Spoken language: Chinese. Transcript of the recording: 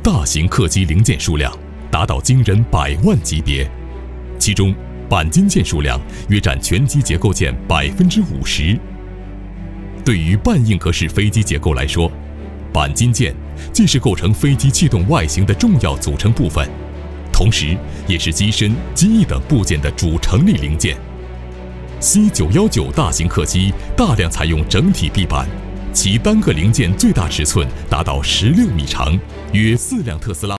大型客机零件数量达到惊人100万级别，其中钣金件数量约占全机结构件50%。对于半硬壳式飞机结构来说，钣金件既是构成飞机气动外形的重要组成部分，同时也是机身、机翼等部件的主成立零件。C919大型客机大量采用整体壁板，其单个零件最大尺寸达到16米长，约4辆特斯拉。